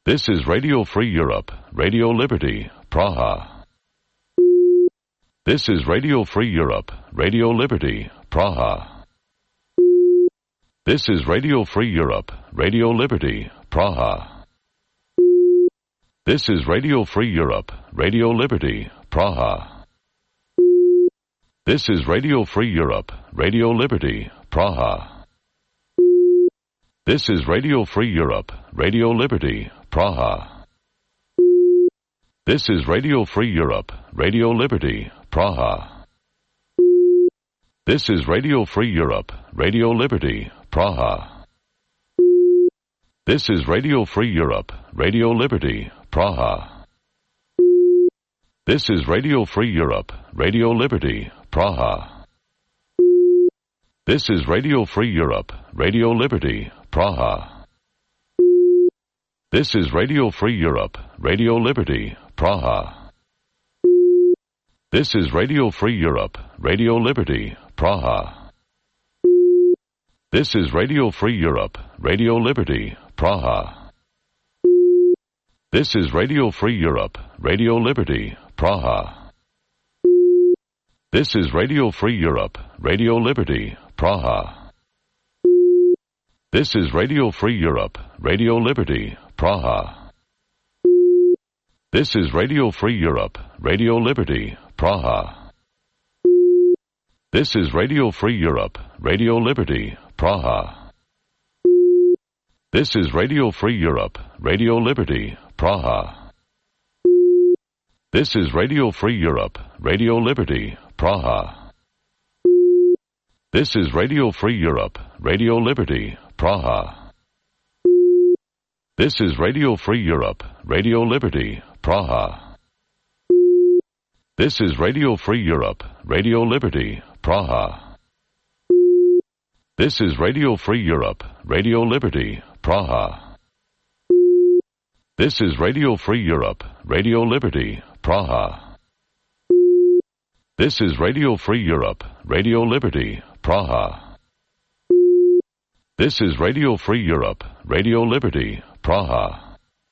This is Radio Free Europe, Radio Liberty, Praha. This is Radio Free Europe, Radio Liberty, Praha. This is Radio Free Europe, Radio Liberty, Praha. This is Radio Free Europe, Radio Liberty, Praha. This is Radio Free Europe, Radio Liberty, Praha. This is Radio Free Europe, Radio Liberty, Praha. This is Radio Free Europe, Radio Liberty, Praha. This is Radio Free Europe, Radio Liberty, Praha. This is Radio Free Europe, Radio Liberty, Praha. This is Radio Free Europe, Radio Liberty, Praha. This is Radio Free Europe, Radio Liberty, Praha. This is Radio Free Europe, Radio Liberty, Praha. This is Radio Free Europe, Radio Liberty, Praha. This is Radio Free Europe, Radio Liberty, Praha. This is Radio Free Europe, Radio Liberty, Praha. This is Radio Free Europe, Radio Liberty, Praha. This is Radio Free Europe, Radio Liberty, Praha. This is Radio Free Europe, Radio Liberty, Praha. This is Radio Free Europe, Radio Liberty, Praha. This is Radio Free Europe, Radio Liberty, Praha. This is Radio Free Europe, Radio Liberty, Praha. This is Radio Free Europe, Radio Liberty, Praha. This is Radio Free Europe, Radio Liberty, Praha. This is Radio Free Europe, Radio Liberty, Praha. This is Radio Free Europe, Radio Liberty, Praha. This is Radio Free Europe, Radio Liberty, Praha. This is Radio Free Europe, Radio Liberty, Praha. This is Radio Free Europe, Radio Liberty, Praha.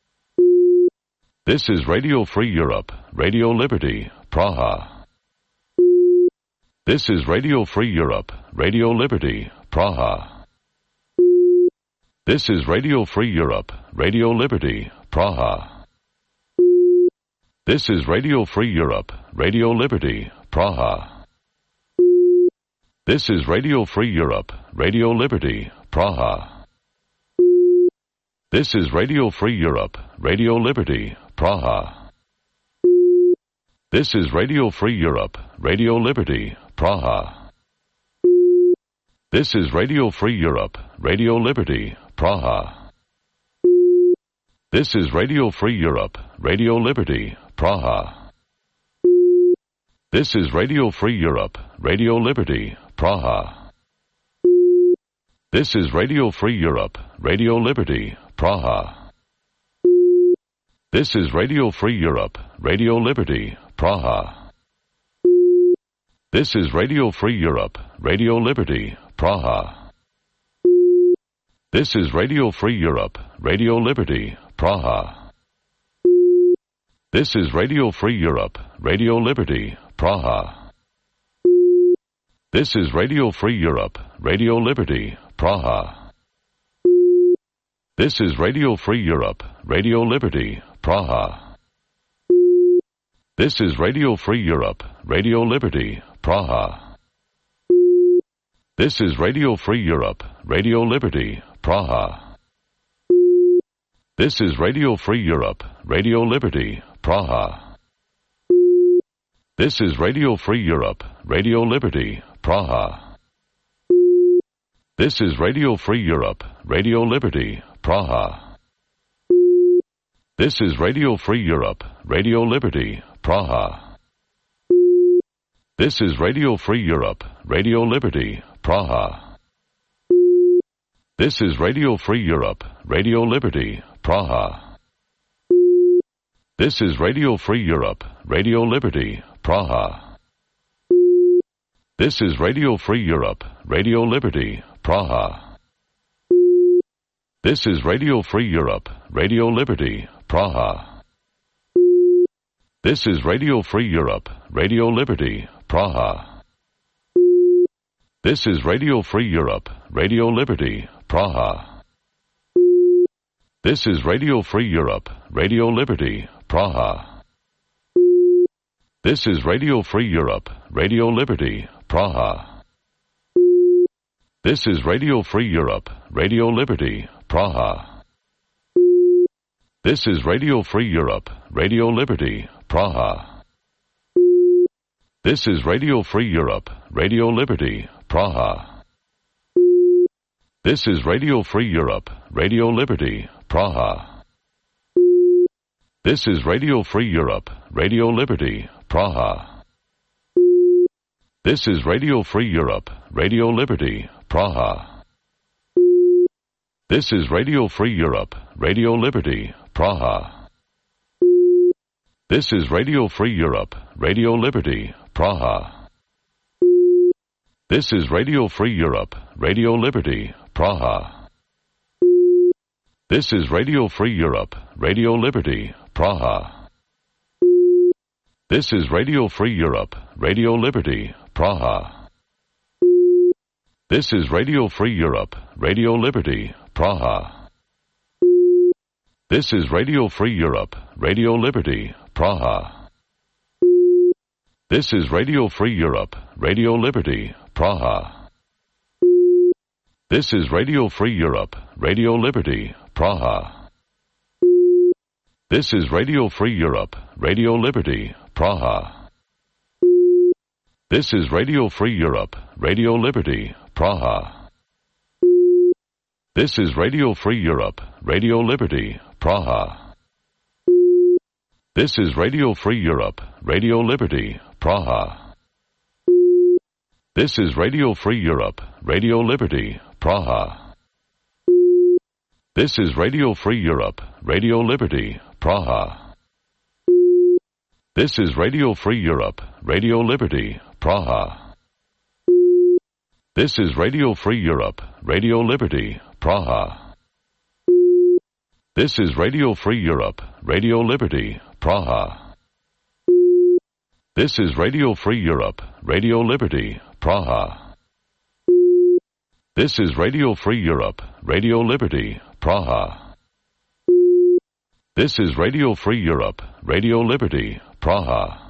This is Radio Free Europe, Radio Liberty, Praha. This is Radio Free Europe, Radio Liberty, Praha. This is Radio Free Europe, Radio Liberty, Praha. This is Radio Free Europe, Radio Liberty, Praha. This is Radio Free Europe, Radio Liberty, Praha. This is Radio Free Europe, Radio Liberty, Praha. This is Radio Free Europe, Radio Liberty, Praha. This is Radio Free Europe, Radio Liberty, Praha. This is Radio Free Europe, Radio Liberty, Praha. This is Radio Free Europe, Radio Liberty, Praha. This is Radio Free Europe, Radio Liberty, Praha. This is Radio Free Europe, Radio Liberty, Praha. This is Radio Free Europe, Radio Liberty, Praha. This is Radio Free Europe, Radio Liberty, Praha. This is Radio Free Europe, Radio Liberty, Praha. This is Radio Free Europe, Radio Liberty, Praha. This is Radio Free Europe, Radio Liberty, Praha. This is Radio Free Europe, Radio Liberty, Praha. This is Radio Free Europe, Radio Liberty, Praha. This is Radio Free Europe, Radio Liberty, Praha. This is Radio Free Europe, Radio Liberty, Praha. This is Radio Free Europe, Radio Liberty, Praha. This is Radio Free Europe, Radio Liberty, Praha. This is Radio Free Europe, Radio Liberty, Praha. This is Radio Free Europe, Radio Liberty, Praha. This is Radio Free Europe, Radio Liberty, Praha. This is Radio Free Europe, Radio Liberty, Praha. This is Radio Free Europe, Radio Liberty, Praha. This is Radio Free Europe, Radio Liberty, Praha. This is Radio Free Europe, Radio Liberty, Praha. This is Radio Free Europe, Radio Liberty, Praha. This is Radio Free Europe, Radio Liberty, Praha. This is Radio Free Europe, Radio Liberty, Praha. This is Radio Free Europe, Radio Liberty, Praha. This is Radio Free Europe, Radio Liberty, Praha. This is Radio Free Europe, Radio Liberty, Praha. This is Radio Free Europe, Radio Liberty, Praha. This is Radio Free Europe, Radio Liberty, Praha. This is Radio Free Europe, Radio Liberty, Praha. This is Radio Free Europe, Radio Liberty, Praha. This is Radio Free Europe, Radio Liberty, Praha. This is Radio Free Europe, Radio Liberty, Praha. This is Radio Free Europe, Radio Liberty, Praha. This is Radio Free Europe, Radio Liberty, Praha. This is Radio Free Europe, Radio Liberty, Praha. This is Radio Free Europe, Radio Liberty, Praha. This is Radio Free Europe, Radio Liberty, Praha. This is Radio Free Europe, Radio Liberty, Praha. This is Radio Free Europe, Radio Liberty, Praha. This is Radio Free Europe, Radio Liberty, Praha. This is Radio Free Europe, Radio Liberty, Praha. This is Radio Free Europe, Radio Liberty, Praha. This is Radio Free Europe, Radio Liberty, Praha. This is Radio Free Europe, Radio Liberty, Praha. This is Radio Free Europe, Radio Liberty, Praha. This is Radio Free Europe, Radio Liberty, Praha. This is Radio Free Europe, Radio Liberty, Praha. This is Radio Free Europe, Radio Liberty, Praha. This is Radio Free Europe, Radio Liberty, Praha.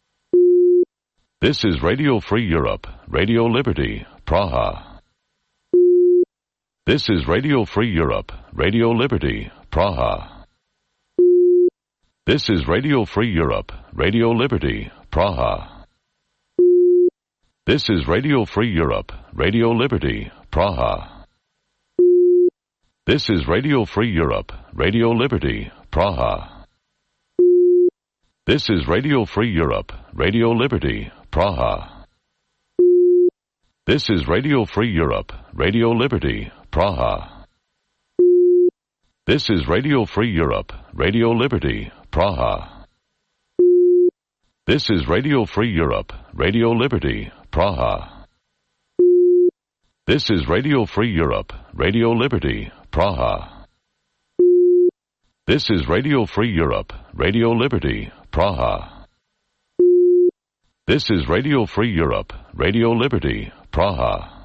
This is Radio Free Europe, Radio Liberty, Praha. This is Radio Free Europe, Radio Liberty, Praha. This is Radio Free Europe, Radio Liberty, Praha. This is Radio Free Europe, Radio Liberty, Praha. This is Radio Free Europe, Radio Liberty, Praha. This is Radio Free Europe, Radio Liberty, Praha. This is Radio Free Europe, Radio Liberty, Praha. This is Radio Free Europe, Radio Liberty, Praha. This is Radio Free Europe, Radio Liberty, Praha. This is Radio Free Europe, Radio Liberty, Praha. This is Radio Free Europe, Radio Liberty, Praha. This is Radio Free Europe, Radio Liberty, Praha.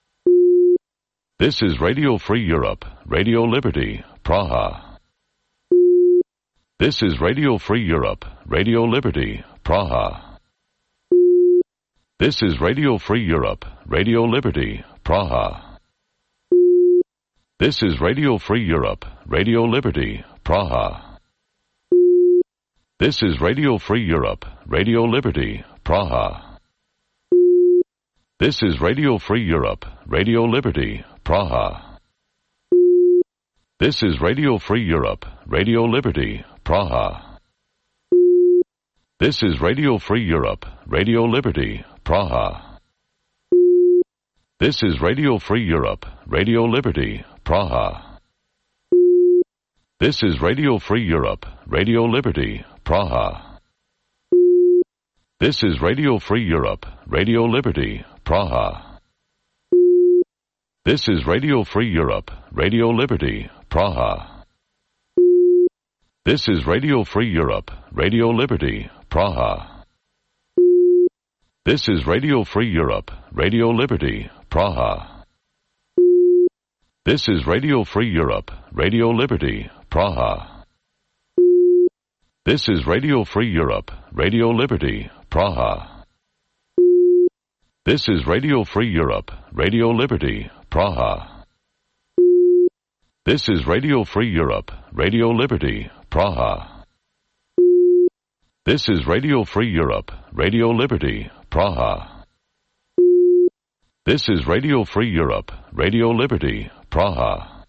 This is Radio Free Europe, Radio Liberty, Praha. This is Radio Free Europe, Radio Liberty, Praha. This is Radio Free Europe, Radio Liberty, Praha. This is Radio Free Europe, Radio Liberty, Praha. This is Radio Free Europe, Radio Liberty, Praha. This is Radio Free Europe, Radio Liberty, Praha. This is Radio Free Europe, Radio Liberty, Praha. This is Radio Free Europe, Radio Liberty, Praha. This is Radio Free Europe, Radio Liberty, Praha. This is Radio Free Europe, Radio Liberty, Praha. This is Radio Free Europe, Radio Liberty, Praha. This is Radio Free Europe, Radio Liberty, Praha. This is Radio Free Europe, Radio Liberty, Praha. This is Radio Free Europe, Radio Liberty, Praha. This is Radio Free Europe, Radio Liberty, Praha. This is Radio Free Europe, Radio Liberty, Praha. This is Radio Free Europe, Radio Liberty, Praha. This is Radio Free Europe, Radio Liberty, Praha. This is Radio Free Europe, Radio Liberty, Praha. This is Radio Free Europe, Radio Liberty, Praha.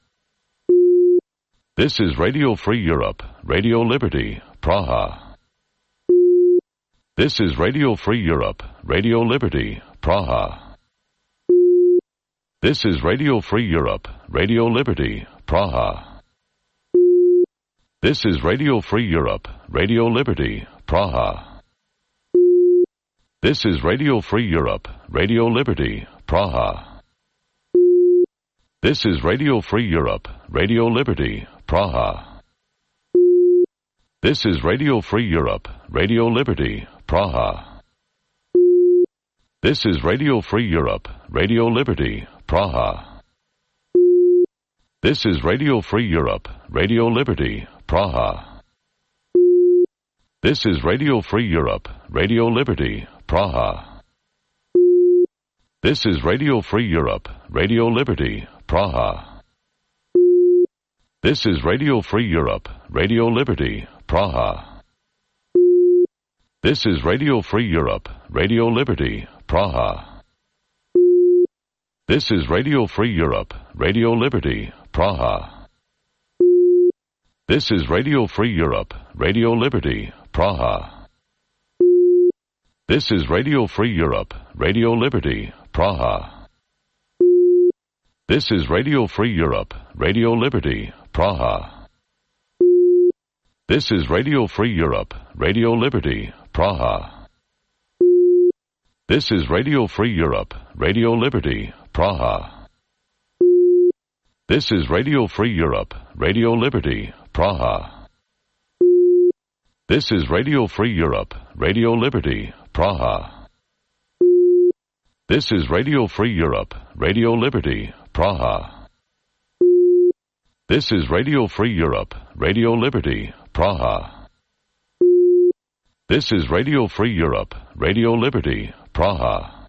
This is Radio Free Europe, Radio Liberty, Praha. This is Radio Free Europe, Radio Liberty, Praha. This is Radio Free Europe, Radio Liberty, Praha. This is Radio Free Europe, Radio Liberty, Praha. This is Radio Free Europe, Radio Liberty, Praha. This is Radio Free Europe, Radio Liberty, Praha. This is Radio Free Europe, Radio Liberty, Praha. This is Radio Free Europe, Radio Liberty, Praha. This is Radio Free Europe, Radio Liberty, Praha. This is Radio Free Europe, Radio Liberty, Praha. This is Radio Free Europe, Radio Liberty, Praha. This is Radio Free Europe, Radio Liberty, Praha. This is Radio Free Europe, Radio Liberty, Praha. This is Radio Free Europe, Radio Liberty, Praha. This is Radio Free Europe, Radio Liberty, Praha. This is Radio Free Europe, Radio Liberty, Praha. This is Radio Free Europe, Radio Liberty, Praha. This is Radio Free Europe, Radio Liberty, Praha. This is Radio Free Europe, Radio Liberty, Praha. This is Radio Free Europe, Radio Liberty, Praha. This is Radio Free Europe, Radio Liberty, Praha. This is Radio Free Europe, Radio Liberty, Praha. This is Radio Free Europe, Radio Liberty, Praha. This is Radio Free Europe, Radio Liberty, Praha.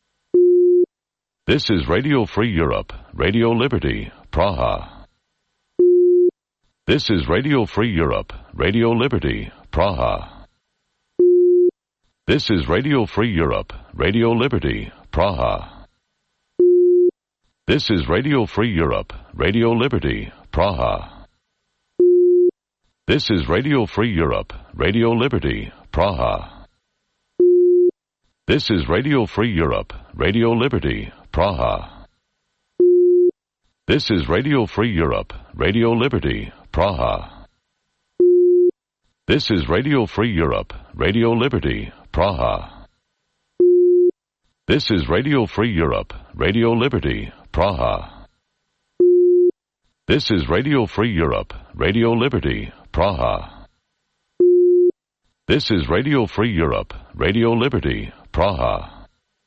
This is Radio Free Europe, Radio Liberty, Praha. This is Radio Free Europe, Radio Liberty, Praha. This is Radio Free Europe, Radio Liberty, Praha. This is Radio Free Europe, Radio Liberty, Praha. This is Radio Free Europe, Radio Liberty, Praha. This is Radio Free Europe, Radio Liberty, Praha. This is Radio Free Europe, Radio Liberty, Praha. This is Radio Free Europe, Radio Liberty, Praha. This is Radio Free Europe, Radio Liberty, Praha. This is Radio Free Europe, Radio Liberty, Praha. This is Radio Free Europe, Radio Liberty, Praha.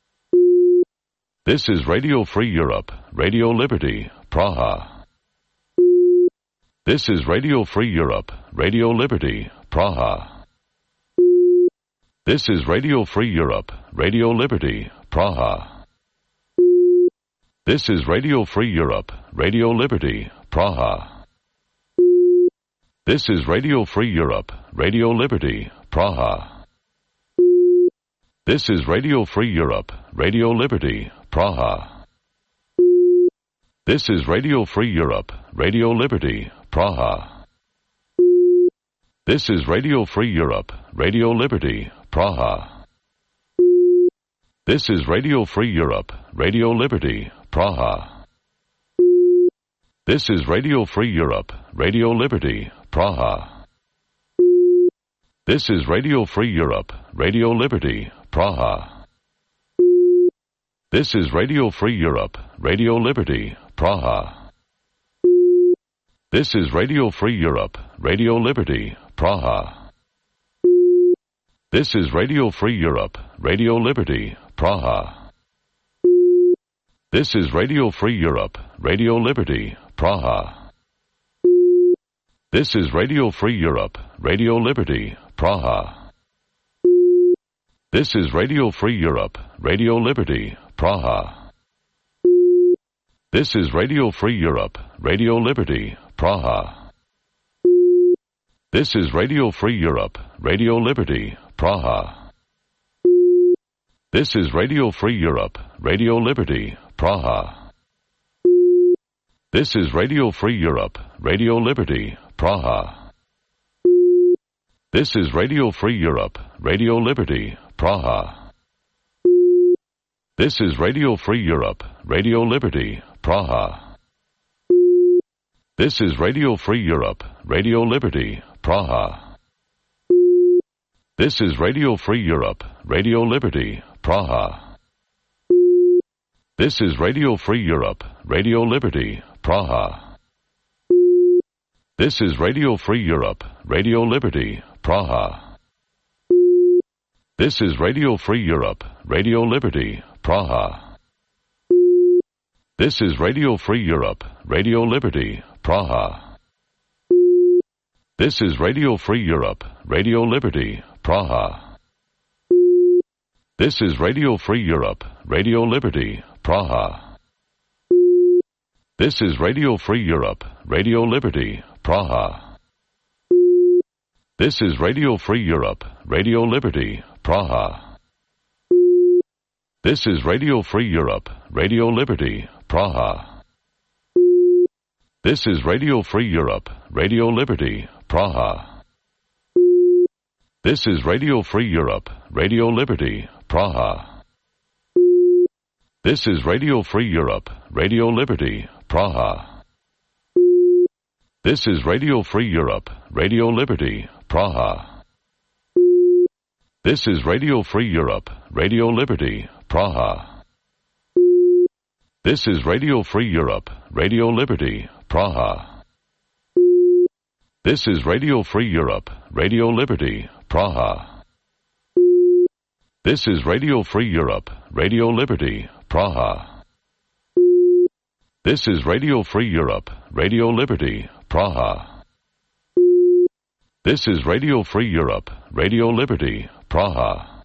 This is Radio Free Europe, Radio Liberty, Praha. This is Radio Free Europe, Radio Liberty, Praha. This is Radio Free Europe, Radio Liberty, Praha. This is Radio Free Europe, Radio Liberty, Praha. This is Radio Free Europe, Radio Liberty, Praha. This is Radio Free Europe, Radio Liberty, Praha. This is Radio Free Europe, Radio Liberty, Praha. This is Radio Free Europe, Radio Liberty, Praha. This is Radio Free Europe, Radio Liberty, Praha. This is Radio Free Europe, Radio Liberty, Praha. This is Radio Free Europe, Radio Liberty, Praha. This is Radio Free Europe, Radio Liberty, Praha. This is Radio Free Europe, Radio Liberty, Praha. This is Radio Free Europe, Radio Liberty, Praha. This is Radio Free Europe, Radio Liberty, Praha. This is Radio Free Europe, Radio Liberty, Praha. This is Radio Free Europe, Radio Liberty, Praha. This is Radio Free Europe, Radio Liberty, Praha. This is Radio Free Europe, Radio Liberty, Praha. This is Radio Free Europe, Radio Liberty, Praha. This is Radio Free Europe, Radio Liberty, Praha. This is Radio Free Europe, Radio Liberty, Praha. This is Radio Free Europe, Radio Liberty, Praha. This is Radio Free Europe, Radio Liberty, Praha. This is Radio Free Europe, Radio Liberty, Praha. This is Radio Free Europe, Radio Liberty, Praha. This is Radio Free Europe, Radio Liberty, Praha. This is Radio Free Europe, Radio Liberty, Praha. This is Radio Free Europe, Radio Liberty, Praha. This is Radio Free Europe, Radio Liberty, Praha. This is Radio Free Europe, Radio Liberty, Praha. This is Radio Free Europe, Radio Liberty, Praha. This is Radio Free Europe, Radio Liberty, Praha. This is Radio Free Europe, Radio Liberty, Praha. This is Radio Free Europe, Radio Liberty, Praha. This is Radio Free Europe, Radio Liberty, Praha. This is Radio Free Europe, Radio Liberty, Praha. This is Radio Free Europe, Radio Liberty, Praha. This is Radio Free Europe, Radio Liberty, Praha. This is Radio Free Europe, Radio Liberty, Praha. This is Radio Free Europe, Radio Liberty, Praha. This is Radio Free Europe, Radio Liberty, Praha. This is Radio Free Europe, Radio Liberty, Praha. This is Radio Free Europe, Radio Liberty, Praha.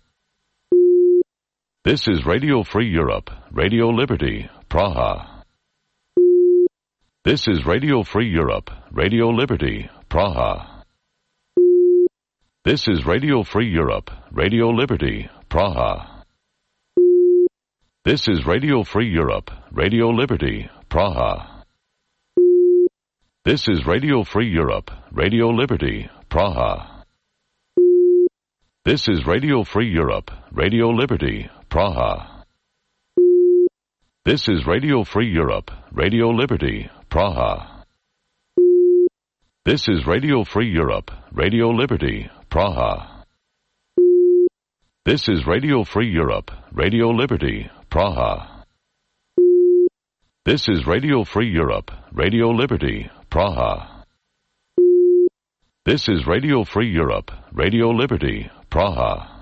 This is Radio Free Europe, Radio Liberty, Praha. This is Radio Free Europe, Radio Liberty, Praha. This is Radio Free Europe, Radio Liberty, Praha. This is Radio Free Europe, Radio Liberty, Praha. This is Radio Free Europe, Radio Liberty, Praha. This is Radio Free Europe, Radio Liberty, Praha. This is Radio Free Europe, Radio Liberty, Praha. This is Radio Free Europe, Radio Liberty, Praha. This is Radio Free Europe, Radio Liberty, Praha. This is Radio Free Europe, Radio Liberty, Praha. This is Radio Free Europe, Radio Liberty, Praha.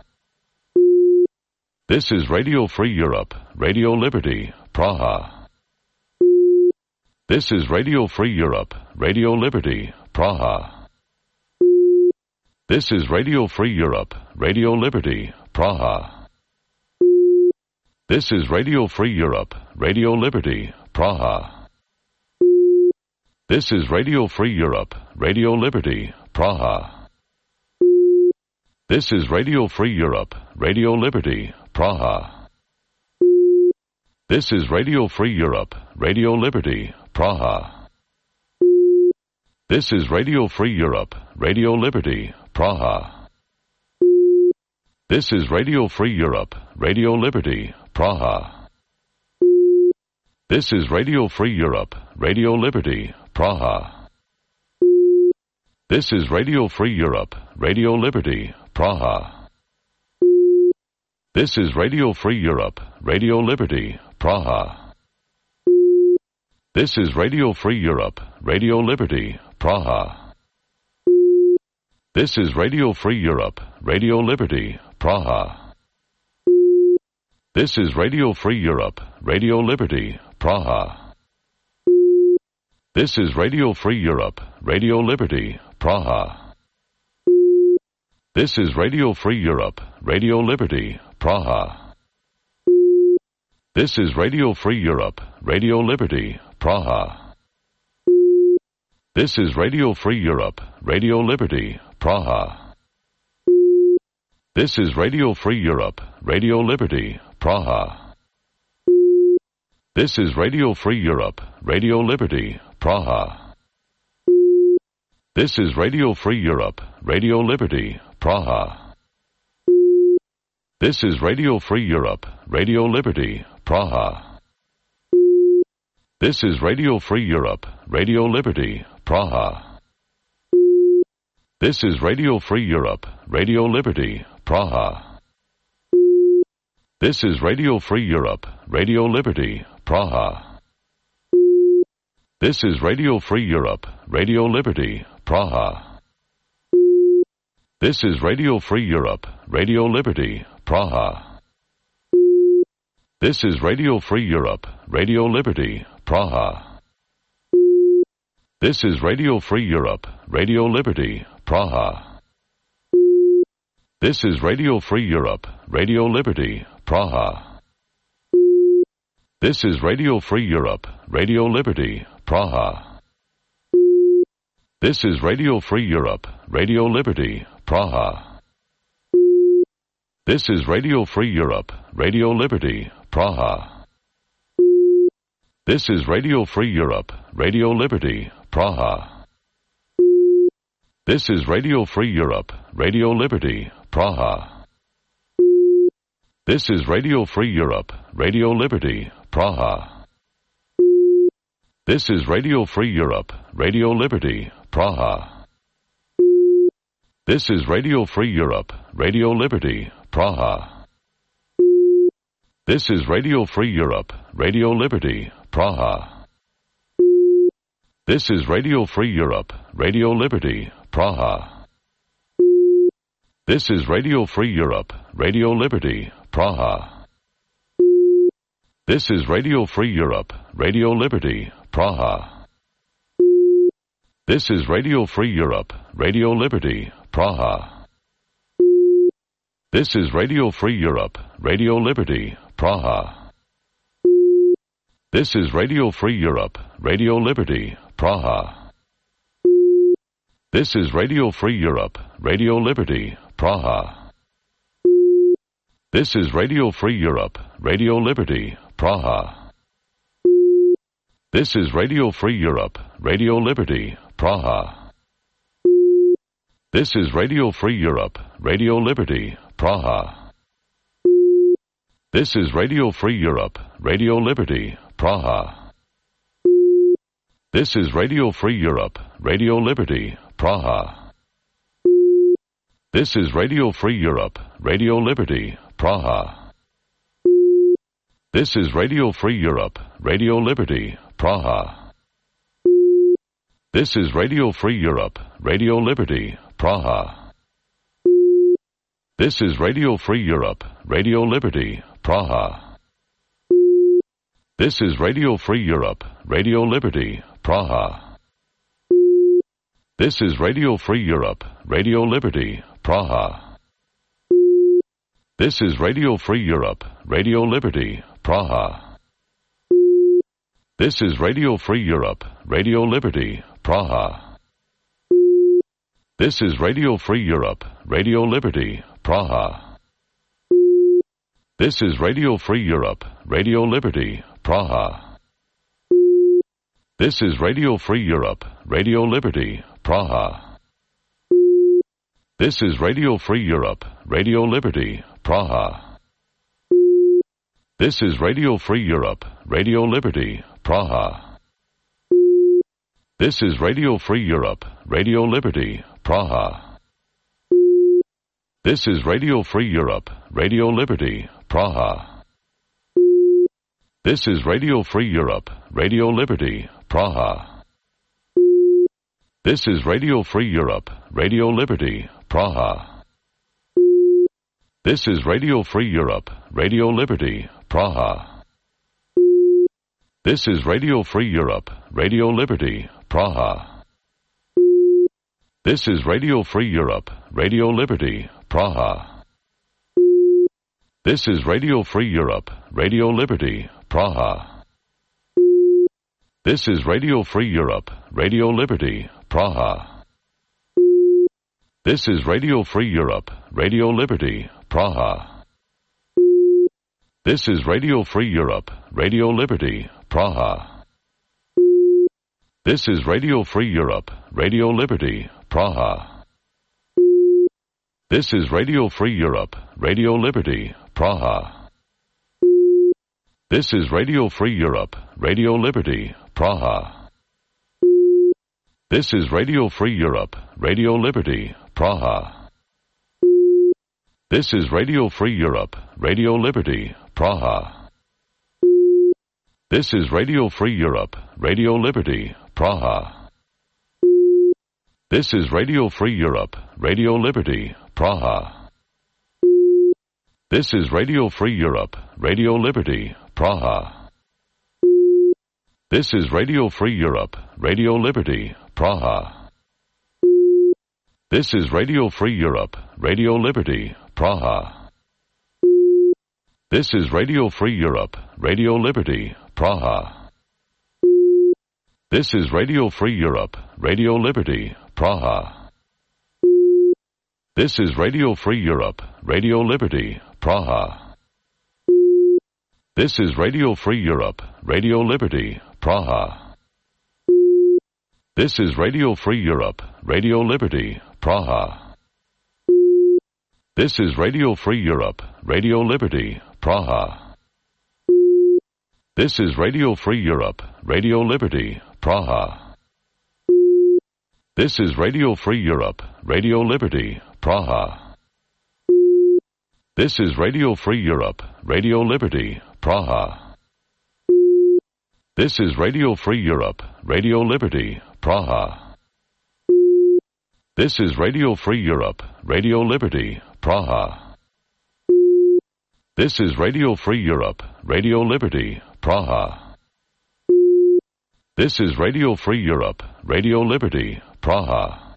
This is Radio Free Europe, Radio Liberty, Praha. This is Radio Free Europe, Radio Liberty, Praha. This is Radio Free Europe, Radio Liberty, Praha. This is Radio Free Europe, Radio Liberty, Praha. This is Radio Free Europe, Radio Liberty, Praha. This is Radio Free Europe, Radio Liberty, Praha. This is Radio Free Europe, Radio Liberty, Praha. This is Radio Free Europe, Radio Liberty, Praha. This is Radio Free Europe, Radio Liberty, Praha. This is Radio Free Europe, Radio Liberty, Praha. This is Radio Free Europe, Radio Liberty, Praha. This is Radio Free Europe, Radio Liberty, Praha. This is Radio Free Europe, Radio Liberty, Praha. This is Radio Free Europe, Radio Liberty, Praha. This is Radio Free Europe, Radio Liberty, Praha. This is Radio Free Europe, Radio Liberty, Praha. This is Radio Free Europe, Radio Liberty, Praha. This is Radio Free Europe, Radio Liberty, Praha. This is Radio Free Europe, Radio Liberty, Praha. This is Radio Free Europe, Radio Liberty, Praha. This is Radio Free Europe, Radio Liberty, Praha. This is Radio Free Europe, Radio Liberty, Praha. This is Radio Free Europe, Radio Liberty, Praha. This is Radio Free Europe, Radio Liberty, Praha. This is Radio Free Europe, Radio Liberty, Praha. This is Radio Free Europe, Radio Liberty, Praha. This is Radio Free Europe, Radio Liberty, Praha. This is Radio Free Europe, Radio Liberty, Praha. This is Radio Free Europe, Radio Liberty, Praha. This is Radio Free Europe, Radio Liberty, Praha. This is Radio Free Europe, Radio Liberty, Praha. This is Radio Free Europe, Radio Liberty, Praha. This is Radio Free Europe, Radio Liberty, Praha. This is Radio Free Europe, Radio Liberty, Praha. This is Radio Free Europe, Radio Liberty, Praha. This is Radio Free Europe, Radio Liberty, Praha. This is Radio Free Europe, Radio Liberty, Praha. This is Radio Free Europe, Radio Liberty, Praha. This is Radio Free Europe, Radio Liberty, Praha. This is Radio Free Europe, Radio Liberty, Praha. This is Radio Free Europe, Radio Liberty, Praha. This is Radio Free Europe, Radio Liberty, Praha. This is Radio Free Europe, Radio Liberty, Praha. This is Radio Free Europe, Radio Liberty, Praha. This is Radio Free Europe, Radio Liberty, Praha. This is Radio Free Europe, Radio Liberty, Praha. This is Radio Free Europe, Radio Liberty, Praha. This is Radio Free Europe, Radio Liberty, Praha. This is Radio Free Europe, Radio Liberty, Praha. This is Radio Free Europe, Radio Liberty, Praha. This is Radio Free Europe, Radio Liberty, Praha. This is Radio Free Europe, Radio Liberty, Praha. This is Radio Free Europe, Radio Liberty, Praha. This is Radio Free Europe, Radio Liberty, Praha. This is Radio Free Europe, Radio Liberty, Praha. This is Radio Free Europe, Radio Liberty, Praha. This is Radio Free Europe, Radio Liberty, Praha. This is Radio Free Europe, Radio Liberty, Praha. This is Radio Free Europe, Radio Liberty, Praha. This is Radio Free Europe, Radio Liberty, Praha. This is Radio Free Europe, Radio Liberty, Praha. This is Radio Free Europe, Radio Liberty, Praha. This is Radio Free Europe, Radio Liberty, Praha. This is Radio Free Europe, Radio Liberty, Praha. This is Radio Free Europe, Radio Liberty, Praha. This is Radio Free Europe, Radio Liberty, Praha. This is Radio Free Europe, Radio Liberty, Praha. This is Radio Free Europe, Radio Liberty, Praha. This is Radio Free Europe, Radio Liberty, Praha. This is Radio Free Europe, Radio Liberty, Praha. This is Radio Free Europe, Radio Liberty, Praha. This is Radio Free Europe, Radio Liberty, Praha. This is Radio Free Europe, Radio Liberty, Praha. This is Radio Free Europe, Radio Liberty, Praha. This is Radio Free Europe, Radio Liberty, Praha. This is Radio Free Europe, Radio Liberty, Praha. This is Radio Free Europe, Radio Liberty, Praha. This is Radio Free Europe, Radio Liberty, Praha. This is Radio Free Europe, Radio Liberty, Praha. This is Radio Free Europe, Radio Liberty, Praha. This is Radio Free Europe, Radio Liberty, Praha. This is Radio Free Europe, Radio Liberty, Praha. This is Radio Free Europe, Radio Liberty, Praha. This is Radio Free Europe, Radio Liberty, Praha. This is Radio Free Europe, Radio Liberty, Praha. This is Radio Free Europe, Radio Liberty, Praha. This is Radio Free Europe, Radio Liberty, Praha. This is Radio Free Europe, Radio Liberty, Praha. This is Radio Free Europe, Radio Liberty, Praha. This is Radio Free Europe, Radio Liberty, Praha. This is Radio Free Europe, Radio Liberty, Praha. This is Radio Free Europe, Radio Liberty, Praha. This is Radio Free Europe, Radio Liberty, Praha. This is Radio Free Europe, Radio Liberty, Praha. This is Radio Free Europe, Radio Liberty, Praha. This is Radio Free Europe, Radio Liberty, Praha. This is Radio Free Europe, Radio Liberty, Praha. This is Radio Free Europe, Radio Liberty, Praha. This is Radio Free Europe, Radio Liberty, Praha.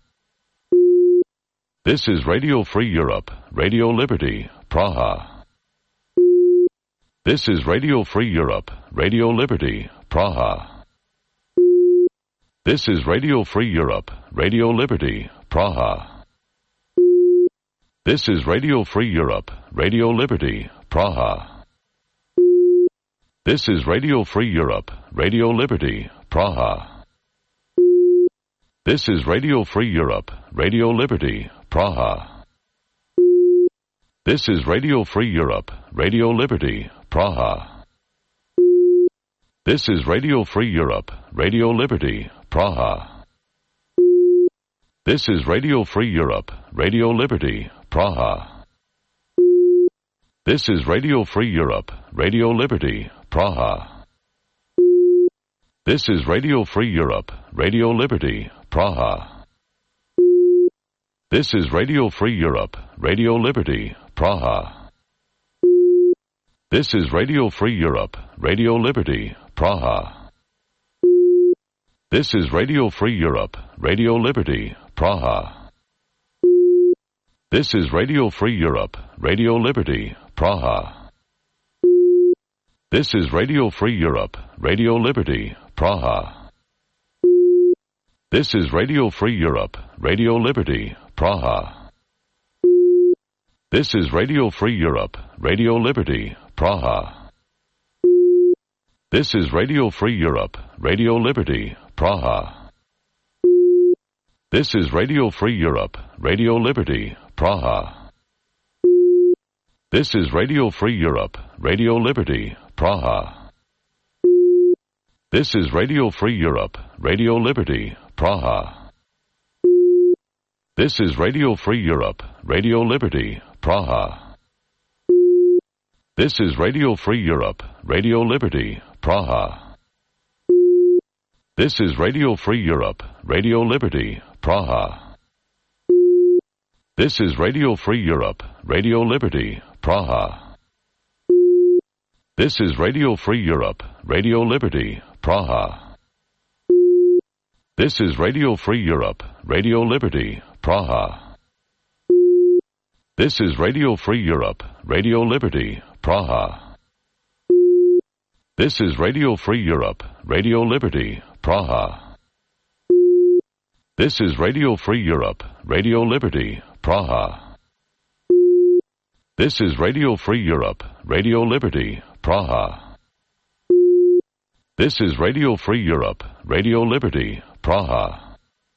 This is Radio Free Europe, Radio Liberty, Praha. This is Radio Free Europe, Radio Liberty, Praha. This is Radio Free Europe, Radio Liberty, Praha. This is Radio Free Europe, Radio Liberty, Praha. This is Radio Free Europe, Radio Liberty, Praha. This is Radio Free Europe, Radio Liberty, Praha. This is Radio Free Europe, Radio Liberty, Praha. This is Radio Free Europe, Radio Liberty, Praha. This is Radio Free Europe, Radio Liberty, Praha. This is Radio Free Europe, Radio Liberty, Praha. This is Radio Free Europe, Radio Liberty, Praha. This is Radio Free Europe, Radio Liberty, Praha. This is Radio Free Europe, Radio Liberty, Praha. This is Radio Free Europe, Radio Liberty, Praha. This is Radio Free Europe, Radio Liberty, Praha. This is Radio Free Europe, Radio Liberty, Praha. This is Radio Free Europe, Radio Liberty, Praha. This is Radio Free Europe, Radio Liberty, Praha. This is Radio Free Europe, Radio Liberty, Praha. This is Radio Free Europe, Radio Liberty, Praha. This is Radio Free Europe, Radio Liberty, Praha. This is Radio Free Europe, Radio Liberty, Praha. This is Radio Free Europe, Radio Liberty, Praha. This is Radio Free Europe, Radio Liberty, Praha. This is Radio Free Europe, Radio Liberty, Praha. This is Radio Free Europe, Radio Liberty, Praha. This is Radio Free Europe, Radio Liberty, Praha. This is Radio Free Europe, Radio Liberty, Praha. This is Radio Free Europe, Radio Liberty, Praha. This is Radio Free Europe, Radio Liberty, Praha. This is Radio Free Europe, Radio Liberty, Praha. This is Radio Free Europe, Radio Liberty, Praha. This is Radio Free Europe, Radio Liberty, Praha.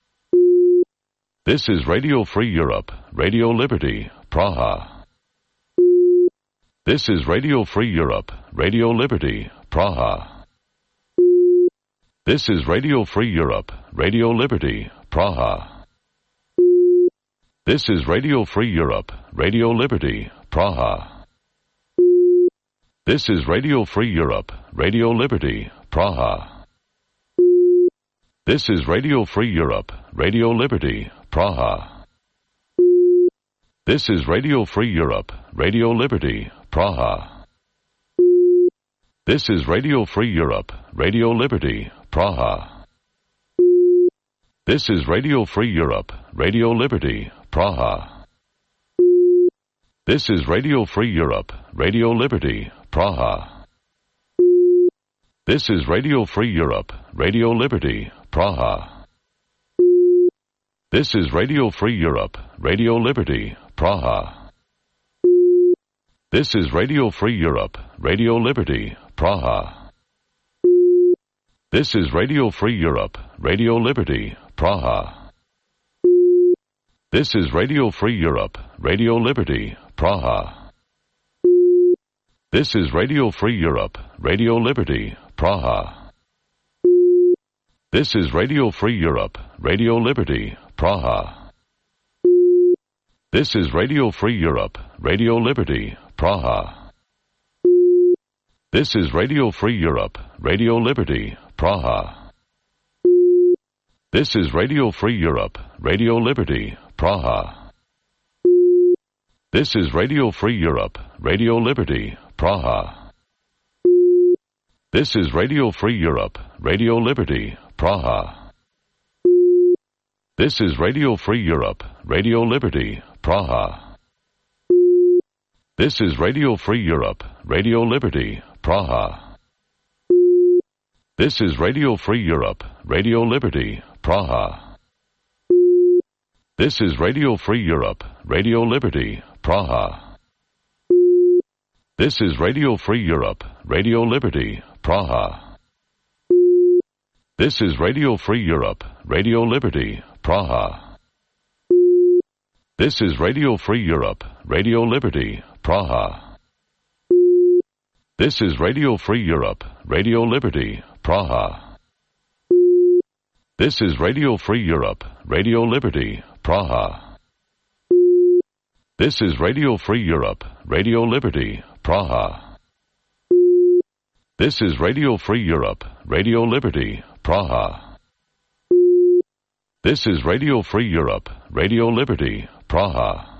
This is Radio Free Europe, Radio Liberty, Praha. This is Radio Free Europe, Radio Liberty, Praha. This is Radio Free Europe, Radio Liberty, Praha. This is Radio Free Europe, Radio Liberty, Praha. This is Radio Free Europe, Radio Liberty, Praha. This is Radio Free Europe, Radio Liberty, Praha. This is Radio Free Europe, Radio Liberty, Praha. This is Radio Free Europe, Radio Liberty, Praha. This is Radio Free Europe, Radio Liberty, Praha. This is Radio Free Europe, Radio Liberty, Praha. This is Radio Free Europe, Radio Liberty, Praha. This is Radio Free Europe, Radio Liberty, Praha. This is Radio Free Europe, Radio Liberty, Praha. This is Radio Free Europe, Radio Liberty, Praha. This is Radio Free Europe, Radio Liberty, Praha. This is Radio Free Europe, Radio Liberty, Praha. This is Radio Free Europe, Radio Liberty, Praha. This is Radio Free Europe, Radio Liberty, Praha. This is Radio Free Europe, Radio Liberty, Praha. This is Radio Free Europe, Radio Liberty, Praha. This is Radio Free Europe, Radio Liberty, Praha. This is Radio Free Europe, Radio Liberty, Praha. This is Radio Free Europe, Radio Liberty, Praha. This is Radio Free Europe, Radio Liberty, Praha. This is Radio Free Europe, Radio Liberty, Praha. This is Radio Free Europe, Radio Liberty, Praha. This is Radio Free Europe, Radio Liberty, Praha. This is Radio Free Europe, Radio Liberty, Praha. This is Radio Free Europe, Radio Liberty, Praha. This is Radio Free Europe, Radio Liberty, Praha. This is Radio Free Europe, Radio Liberty, Praha. This is Radio Free Europe, Radio Liberty, Praha. This is Radio Free Europe, Radio Liberty, Praha. This is Radio Free Europe, Radio Liberty, Praha.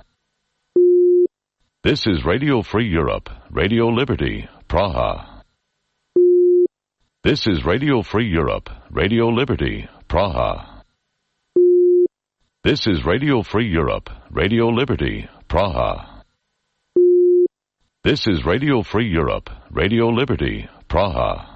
This is Radio Free Europe, Radio Liberty, Praha. This is Radio Free Europe, Radio Liberty, Praha. This is Radio Free Europe, Radio Liberty, Praha. This is Radio Free Europe, Radio Liberty, Praha.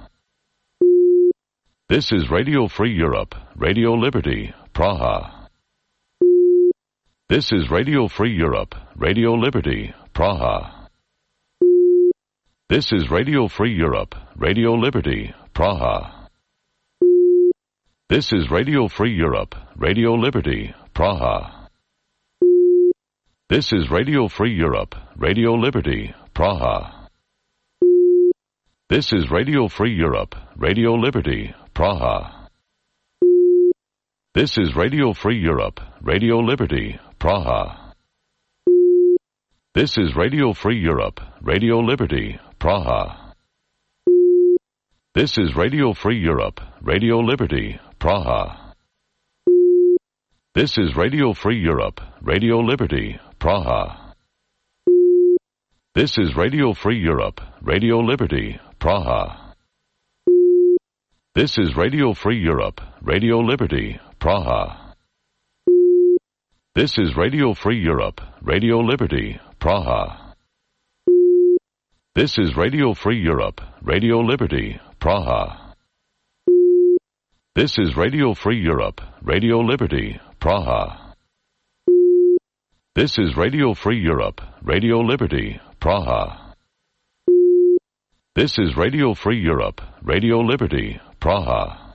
This is Radio Free Europe, Radio Liberty, Praha. This is Radio Free Europe, Radio Liberty, Praha. This is Radio Free Europe, Radio Liberty, Praha. This is Radio Free Europe, Radio Liberty, Praha. This is Radio Free Europe, Radio Liberty, Praha. This is Radio Free Europe, Radio Liberty, Praha. This is Radio Free Europe, Radio Liberty, Praha. This is Radio Free Europe, Radio Liberty, Praha. This is Radio Free Europe, Radio Liberty, Praha. This is Radio Free Europe, Radio Liberty, Praha. This is Radio Free Europe, Radio Liberty, Praha. This is Radio Free Europe, Radio Liberty, Praha. This is Radio Free Europe, Radio Liberty, Praha. This is Radio Free Europe, Radio Liberty, Praha. This is Radio Free Europe, Radio Liberty, Praha. This is Radio Free Europe, Radio Liberty, Praha. This is Radio Free Europe, Radio Liberty, Praha.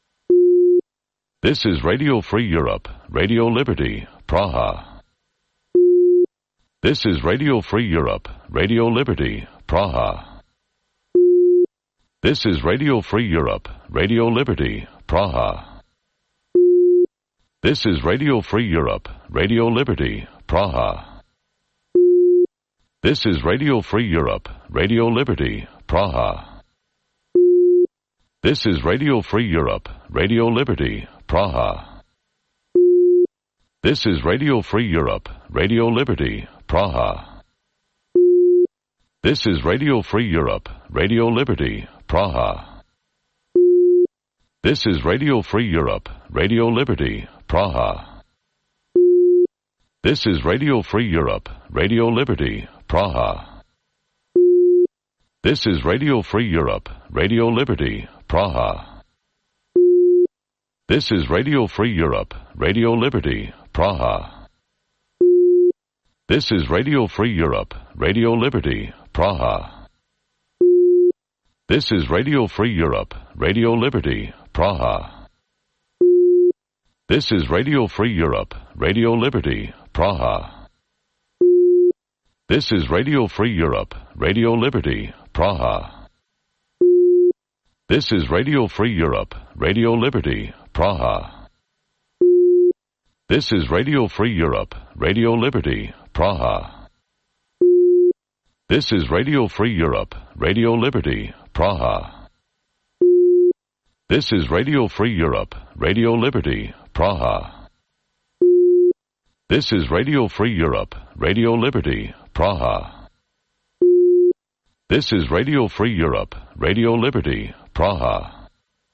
This is Radio Free Europe, Radio Liberty, Praha. This is Radio Free Europe, Radio Liberty, Praha. This is Radio Free Europe, Radio Liberty, Praha. This is Radio Free Europe, Radio Liberty, Praha. This is Radio Free Europe, Radio Liberty, Praha. This is Radio Free Europe, Radio Liberty, Praha. This is Radio Free Europe, Radio Liberty, Praha. This is Radio Free Europe, Radio Liberty, Praha. This is Radio Free Europe, Radio Liberty, Praha. This is Radio Free Europe, Radio Liberty, Praha. This is Radio Free Europe, Radio Liberty, Praha. This is Radio Free Europe, Radio Liberty, Praha. This is Radio Free Europe, Radio Liberty, Praha. This is Radio Free Europe, Radio Liberty, Praha. This is Radio Free Europe, Radio Liberty, Praha. This is Radio Free Europe, Radio Liberty, Praha. This is Radio Free Europe, Radio Liberty, Praha. This is Radio Free Europe, Radio Liberty, Praha. This is Radio Free Europe, Radio Liberty, Praha. This is Radio Free Europe, Radio Liberty, Praha. This is Radio Free Europe, Radio Liberty, Praha. This is Radio Free Europe, Radio Liberty, Praha.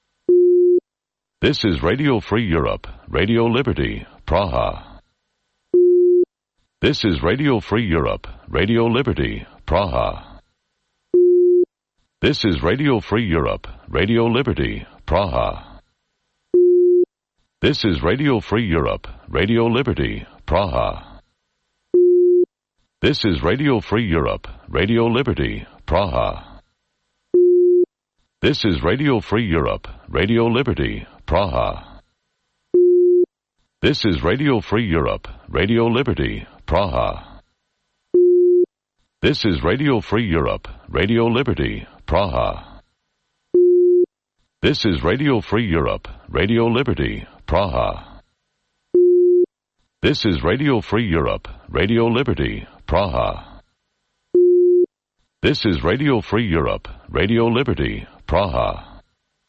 This is Radio Free Europe, Radio Liberty, Praha. This is Radio Free Europe, Radio Liberty, Praha. This is Radio Free Europe, Radio Liberty, Praha. This is Radio Free Europe, Radio Liberty, Praha. This is Radio Free Europe, Radio Liberty, Praha. This is Radio Free Europe, Radio Liberty, Praha. This is Radio Free Europe, Radio Liberty, Praha. This is Radio Free Europe, Radio Liberty, Praha. This is Radio Free Europe, Radio Liberty, Praha. This is Radio Free Europe, Radio Liberty, Praha. This is Radio Free Europe, Radio Liberty, Praha.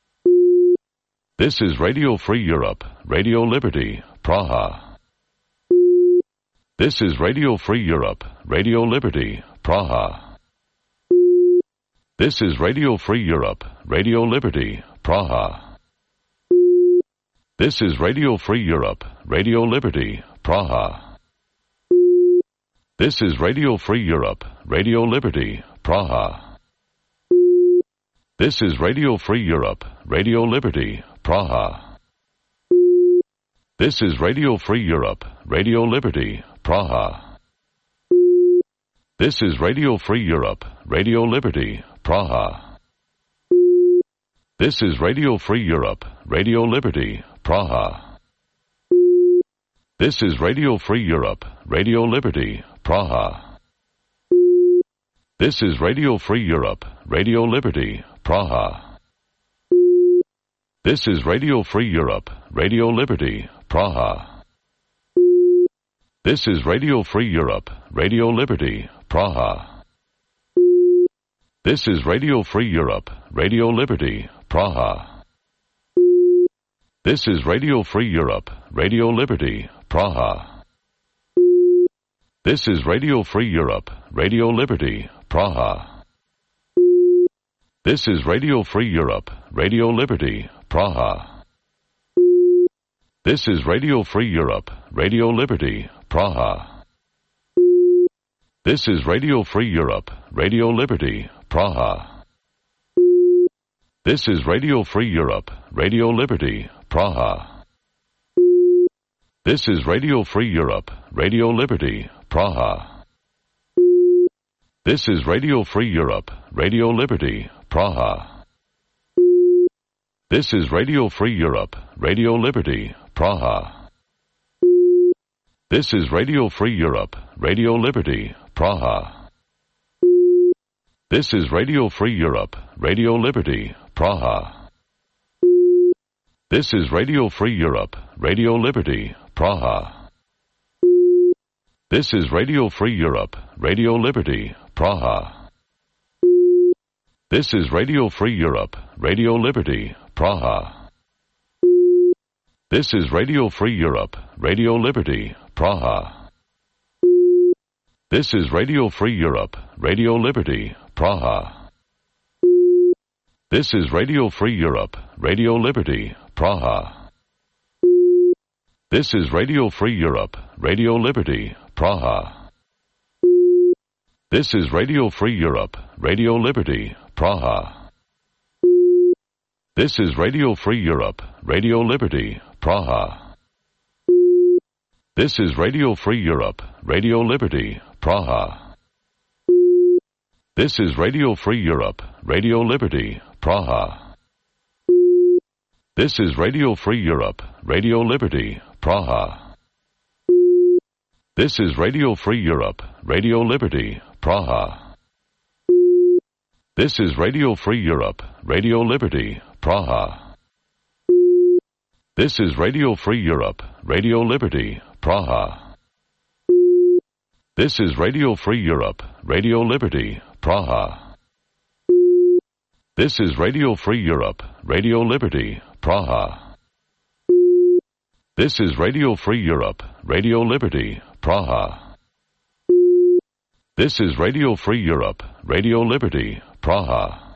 This is Radio Free Europe, Radio Liberty, Praha. This is Radio Free Europe, Radio Liberty, Praha. This is Radio Free Europe, Radio Liberty, Praha. This is Radio Free Europe, Radio Liberty, Praha. This is Radio Free Europe, Radio Liberty, Praha. This is Radio Free Europe, Radio Liberty, Praha. This is Radio Free Europe, Radio Liberty, Praha. This is Radio Free Europe, Radio Liberty, Praha. This is Radio Free Europe, Radio Liberty, Praha. This is Radio Free Europe, Radio Liberty, Praha. This is Radio Free Europe, Radio Liberty, Praha. This is Radio Free Europe, Radio Liberty, Praha. This is Radio Free Europe, Radio Liberty, Praha. This is Radio Free Europe, Radio Liberty, Praha. This is Radio Free Europe, Radio Liberty, Praha. This is Radio Free Europe, Radio Liberty, Praha. This is Radio Free Europe, Radio Liberty, Praha. This is Radio Free Europe, Radio Liberty, Praha. This is Radio Free Europe, Radio Liberty, Praha. This is Radio Free Europe, Radio Liberty, Praha. This is Radio Free Europe, Radio Liberty, Praha. This is Radio Free Europe, Radio Liberty, Praha. This is Radio Free Europe, Radio Liberty, Praha. This is Radio Free Europe, Radio Liberty, Praha. This is Radio Free Europe, Radio Liberty, Praha. This is Radio Free Europe, Radio Liberty, Praha. This is Radio Free Europe, Radio Liberty, Praha. This is Radio Free Europe, Radio Liberty, Praha. This is Radio Free Europe, Radio Liberty, Praha. This is Radio Free Europe, Radio Liberty, Praha. This is Radio Free Europe, Radio Liberty, Praha. This is Radio Free Europe, Radio Liberty, Praha. This is Radio Free Europe, Radio Liberty, Praha. This is Radio Free Europe, Radio Liberty, Praha. This is Radio Free Europe, Radio Liberty, Praha. This is Radio Free Europe, Radio Liberty, Praha. This is Radio Free Europe, Radio Liberty, Praha. This is Radio Free Europe, Radio Liberty, Praha. This is Radio Free Europe, Radio Liberty, Praha. This is Radio Free Europe, Radio Liberty, Praha. This is Radio Free Europe, Radio Liberty, Praha. This is Radio Free Europe, Radio Liberty, Praha. This is Radio Free Europe, Radio Liberty, Praha. This is Radio Free Europe, Radio Liberty, Praha.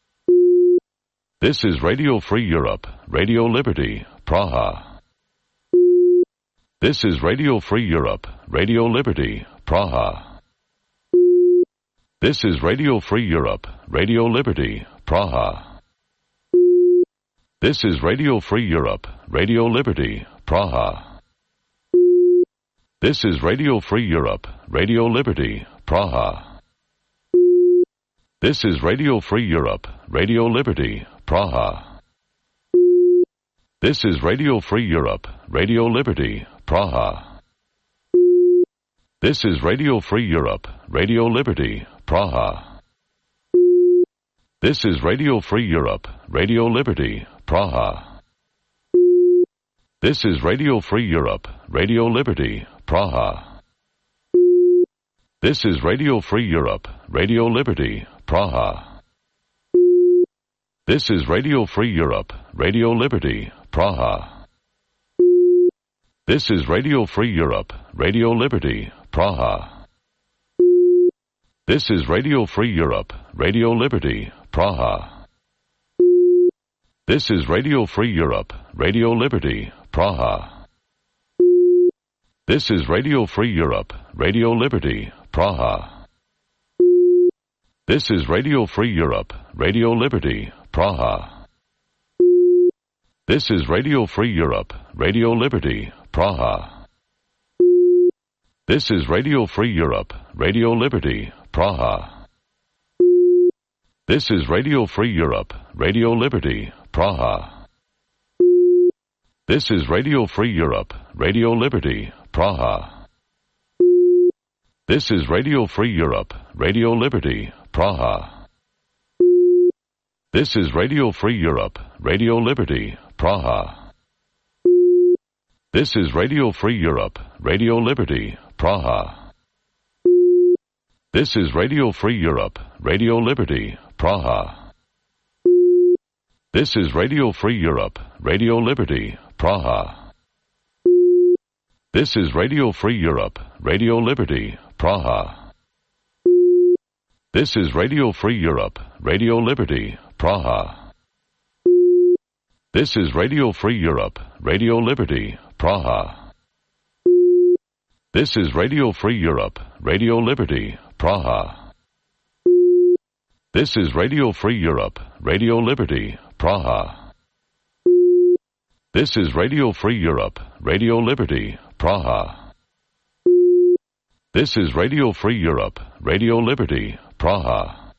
This is Radio Free Europe, Radio Liberty, Praha. This is Radio Free Europe, Radio Liberty, Praha. This is Radio Free Europe, Radio Liberty, Praha. This is Radio Free Europe, Radio Liberty, Praha. This is Radio Free Europe, Radio Liberty, Praha. This is Radio Free Europe, Radio Liberty, Praha. This is Radio Free Europe, Radio Liberty, Praha. This is Radio Free Europe, Radio Liberty, Praha. This is Radio Free Europe, Radio Liberty, Praha. This is Radio Free Europe, Radio Liberty, Praha. This is Radio Free Europe, Radio Liberty, Praha. This is Radio Free Europe, Radio Liberty, Praha. This is Radio Free Europe, Radio Liberty, Praha. This is Radio Free Europe, Radio Liberty, Praha. This is Radio Free Europe, Radio Liberty, Praha. This is Radio Free Europe, Radio Liberty, Praha. This is Radio Free Europe, Radio Liberty, Praha. This is Radio Free Europe, Radio Liberty, Praha. This is Radio Free Europe, Radio Liberty, Praha. This is Radio Free Europe, Radio Liberty, Praha. This is Radio Free Europe, Radio Liberty, Praha. This is Radio Free Europe, Radio Liberty, Praha. This is Radio Free Europe, Radio Liberty, Praha. This is Radio Free Europe, Radio Liberty, Praha. This is Radio Free Europe, Radio Liberty, Praha. This is Radio Free Europe, Radio Liberty, Praha. This is Radio Free Europe, Radio Liberty, Praha. This is Radio Free Europe, Radio Liberty, Praha. This is Radio Free Europe, Radio Liberty, Praha. This is Radio Free Europe, Radio Liberty, Praha. This is Radio Free Europe, Radio Liberty, Praha. This is Radio Free Europe, Radio Liberty, Praha. This is Radio Free Europe, Radio Liberty, Praha.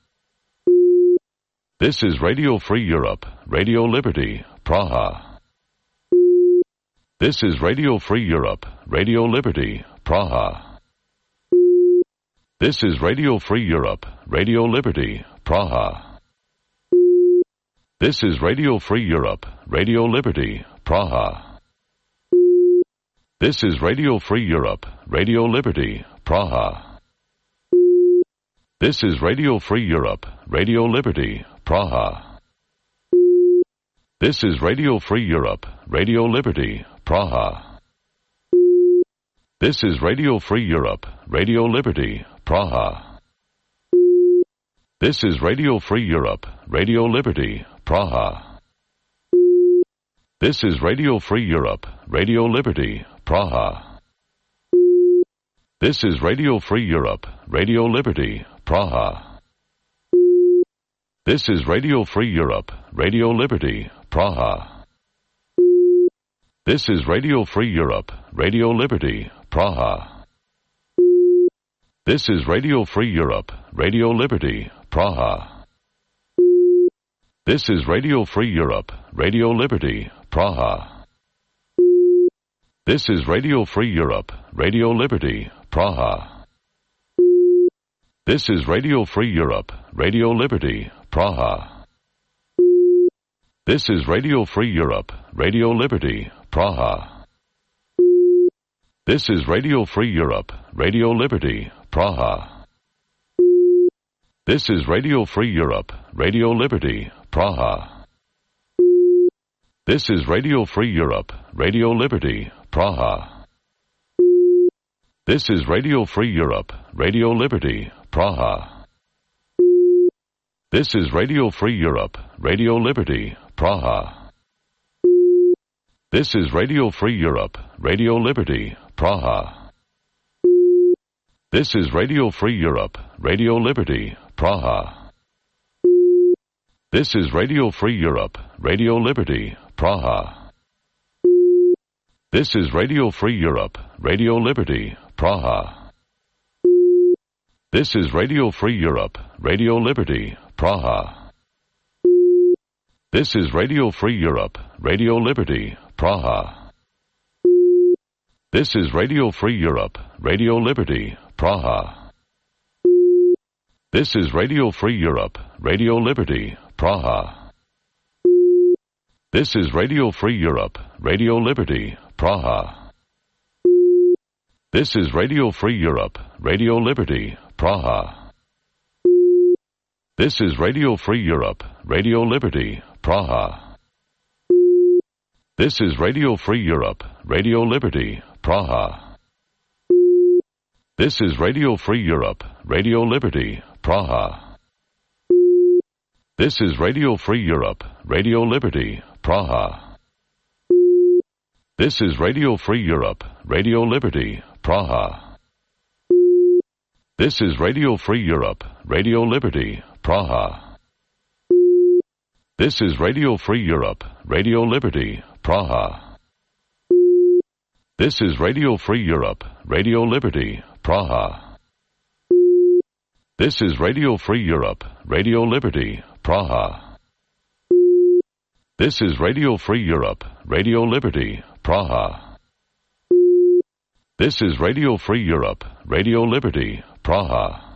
This is Radio Free Europe, Radio Liberty, Praha. This is Radio Free Europe, Radio Liberty, Praha. This is Radio Free Europe, Radio Liberty, Praha. This is Radio Free Europe, Radio Liberty, Praha. This is Radio Free Europe, Radio Liberty, Praha. This is Radio Free Europe, Radio Liberty, Praha. This is Radio Free Europe, Radio Liberty, Praha. This is Radio Free Europe, Radio Liberty, Praha. This is Radio Free Europe, Radio Liberty, Praha. This is Radio Free Europe, Radio Liberty, Praha. This is Radio Free Europe, Radio Liberty, Praha. This is Radio Free Europe, Radio Liberty, Praha. This is Radio Free Europe, Radio Liberty, Praha. This is Radio Free Europe, Radio Liberty, Praha. This is Radio Free Europe, Radio Liberty, Praha. This is Radio Free Europe, Radio Liberty, Praha. This is Radio Free Europe, Radio Liberty, Praha. This is Radio Free Europe, Radio Liberty, Praha. This is Radio Free Europe, Radio Liberty, Praha. This is Radio Free Europe, Radio Liberty, Praha. This is Radio Free Europe, Radio Liberty, Praha. This is Radio Free Europe, Radio Liberty, Praha. This is Radio Free Europe, Radio Liberty, Praha. This is Radio Free Europe, Radio Liberty, Praha. This is Radio Free Europe, Radio Liberty, Praha. This is Radio Free Europe, Radio Liberty, Praha. This is Radio Free Europe, Radio Liberty, Praha. This is Radio Free Europe, Radio Liberty, Praha. This is Radio Free Europe, Radio Liberty, Praha. This is Radio Free Europe, Radio Liberty, Praha. This is Radio Free Europe, Radio Liberty, Praha. This is Radio Free Europe, Radio Liberty, Praha. This is Radio Free Europe, Radio Liberty, Praha. This is Radio Free Europe, Radio Liberty, Praha. This is Radio Free Europe, Radio Liberty, Praha. This is Radio Free Europe, Radio Liberty, Praha. This is Radio Free Europe, Radio Liberty, Praha. This is Radio Free Europe, Radio Liberty, Praha. This is Radio Free Europe, Radio Liberty, Praha. This is Radio Free Europe, Radio Liberty, Praha. This is Radio Free Europe, Radio Liberty, Praha. This is Radio Free Europe, Radio Liberty, Praha. This is Radio Free Europe, Radio Liberty, Praha. This is Radio Free Europe, Radio Liberty, Praha.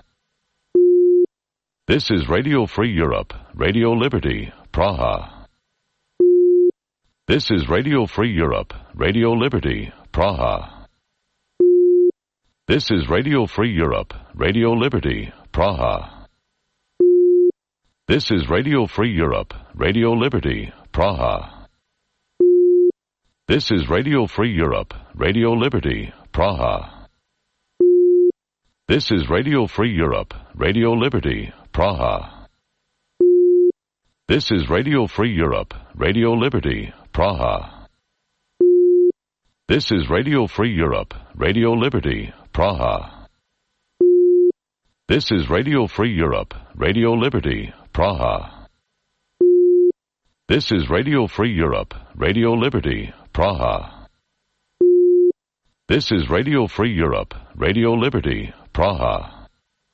This is Radio Free Europe, Radio Liberty, Praha. This is Radio Free Europe, Radio Liberty, Praha. This is Radio Free Europe, Radio Liberty, Praha. This is Radio Free Europe, Radio Liberty, Praha. This is Radio Free Europe, Radio Liberty, Praha. This is Radio Free Europe, Radio Liberty, Praha. This is Radio Free Europe, Radio Liberty, Praha. This is Radio Free Europe, Radio Liberty, Praha. This is Radio Free Europe, Radio Liberty, Praha. This is Radio Free Europe, Radio Liberty, Praha. This is Radio Free Europe, Radio Liberty, Praha.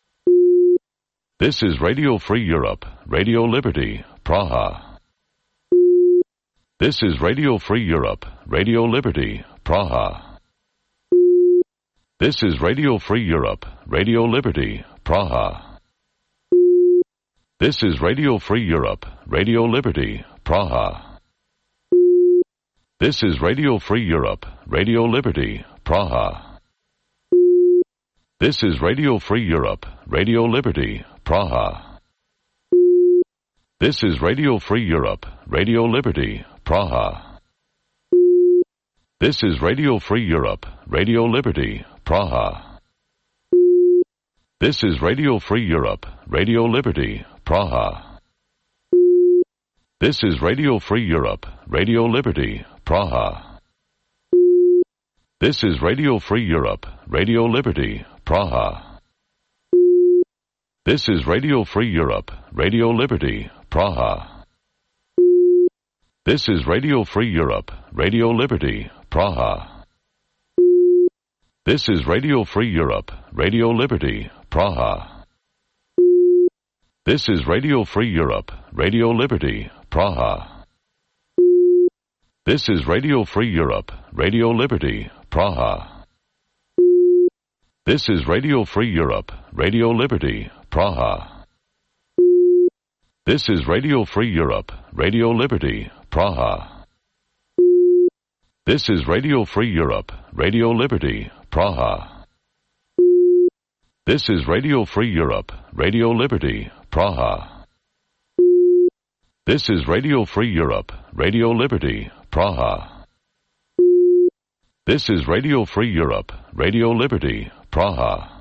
This is Radio Free Europe, Radio Liberty, Praha. This is Radio Free Europe, Radio Liberty, Praha. This is Radio Free Europe, Radio Liberty, Praha. This is Radio Free Europe, Radio Liberty, Praha. This is Radio Free Europe, Radio Liberty, Praha. This is Radio Free Europe, Radio Liberty, Praha. This is Radio Free Europe, Radio Liberty, Praha. This is Radio Free Europe, Radio Liberty, Praha. This is Radio Free Europe, Radio Liberty, Praha. This is Radio Free Europe, Radio Liberty, Praha. This is Radio Free Europe, Radio Liberty, Praha. This is Radio Free Europe, Radio Liberty, Praha. This is Radio Free Europe, Radio Liberty, Praha. This is Radio Free Europe, Radio Liberty, Praha. This is Radio Free Europe, Radio Liberty, Praha. This is Radio Free Europe, Radio Liberty, Praha. This is Radio Free Europe, Radio Liberty, Praha. This is Radio Free Europe, Radio Liberty, Praha. This is Radio Free Europe, Radio Liberty, Praha. This is Radio Free Europe, Radio Liberty, Praha. This is Radio Free Europe, Radio Liberty, Praha. This is Radio Free Europe, Radio Liberty, Praha.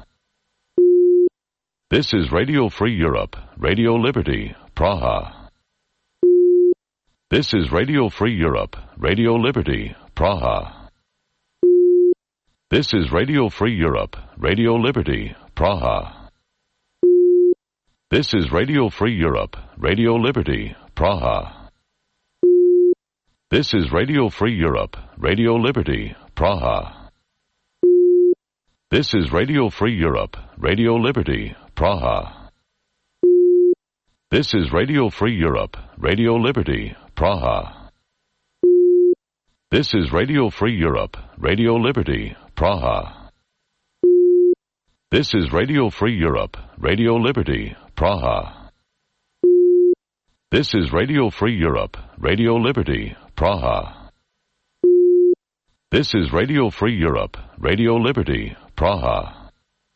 This is Radio Free Europe, Radio Liberty, Praha. This is Radio Free Europe, Radio Liberty, Praha. This is Radio Free Europe, Radio Liberty, Praha. This is Radio Free Europe, Radio Liberty, Praha. This is Radio Free Europe, Radio Liberty, Praha. This is Radio Free Europe, Radio Liberty, Praha. This is Radio Free Europe, Radio Liberty, Praha. This is Radio Free Europe, Radio Liberty, Praha. This is Radio Free Europe, Radio Liberty, Praha. This is Radio Free Europe, Radio Liberty, Praha. This is Radio Free Europe, Radio Liberty, Praha.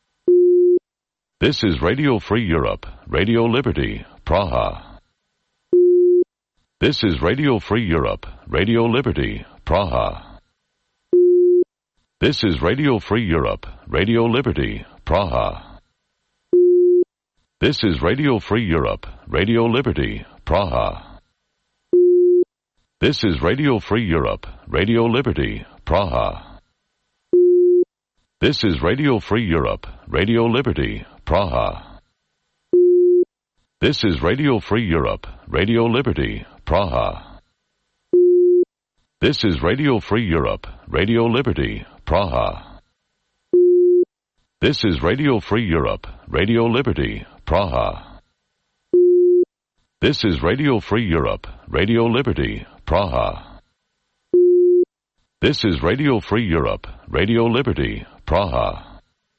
This is Radio Free Europe, Radio Liberty, Praha. This is Radio Free Europe, Radio Liberty, Praha. This is Radio Free Europe, Radio Liberty, Praha. This is Radio Free Europe, Radio Liberty, Praha. This is Radio Free Europe, Radio Liberty, Praha. This is Radio Free Europe, Radio Liberty, Praha. This is Radio Free Europe, Radio Liberty, Praha. This is Radio Free Europe, Radio Liberty, Praha. This is Radio Free Europe, Radio Liberty, Praha. This is Radio Free Europe, Radio Liberty, Praha. This is Radio Free Europe, Radio Liberty, Praha.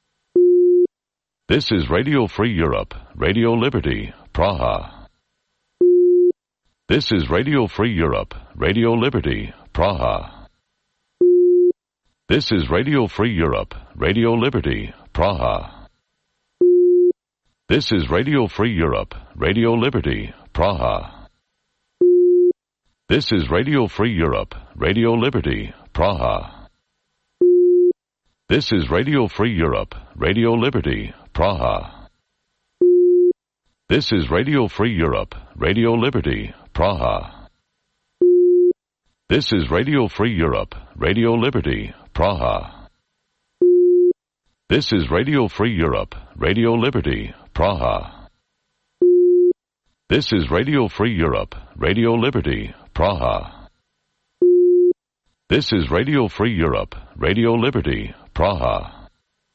This is Radio Free Europe, Radio Liberty, Praha. This is Radio Free Europe, Radio Liberty, Praha. This is Radio Free Europe, Radio Liberty, Praha. This is Radio Free Europe, Radio Liberty, Praha. This is Radio Free Europe, Radio Liberty, Praha. This is Radio Free Europe, Radio Liberty, Praha. This is Radio Free Europe, Radio Liberty, Praha. This is Radio Free Europe, Radio Liberty, Praha. This is Radio Free Europe, Radio Liberty, Praha. This is Radio Free Europe, Radio Liberty, Praha. This is Radio Free Europe, Radio Liberty, Praha.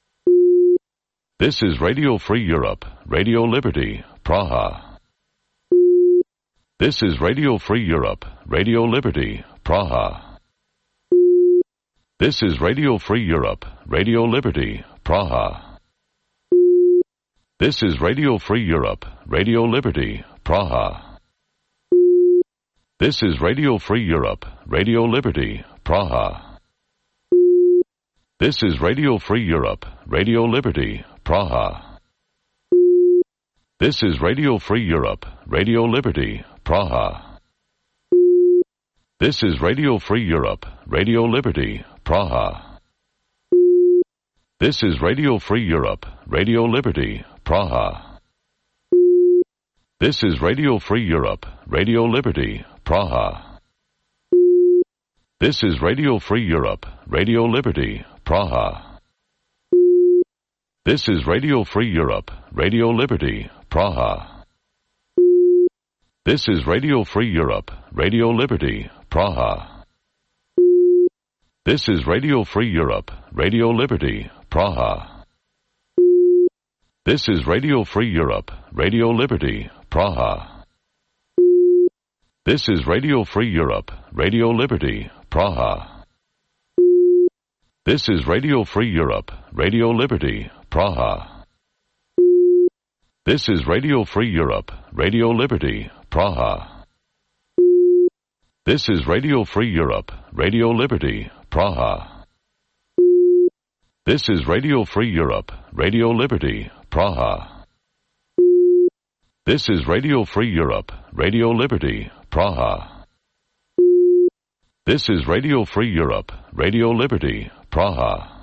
This is Radio Free Europe, Radio Liberty, Praha. This is Radio Free Europe, Radio Liberty, Praha. This is Radio Free Europe, Radio Liberty, Praha. This is Radio Free Europe, Radio Liberty, Praha. This is Radio Free Europe, Radio Liberty, Praha. This is Radio Free Europe, Radio Liberty, Praha. This is Radio Free Europe, Radio Liberty, Praha. This is Radio Free Europe, Radio Liberty, Praha. This is Radio Free Europe, Radio Liberty, Praha. This is Radio Free Europe, Radio Liberty, Praha. This is Radio Free Europe, Radio Liberty, Praha. This is Radio Free Europe, Radio Liberty, Praha. This is Radio Free Europe, Radio Liberty, Praha. This is Radio Free Europe, Radio Liberty, Praha. This is Radio Free Europe, Radio Liberty, Praha. This is Radio Free Europe, Radio Liberty, Praha. This is Radio Free Europe, Radio Liberty, Praha. This is Radio Free Europe, Radio Liberty, Praha. This is Radio Free Europe, Radio Liberty, Praha. This is Radio Free Europe, Radio Liberty, Praha. This is Radio Free Europe, Radio Liberty, Praha. This is Radio Free Europe, Radio Liberty, Praha.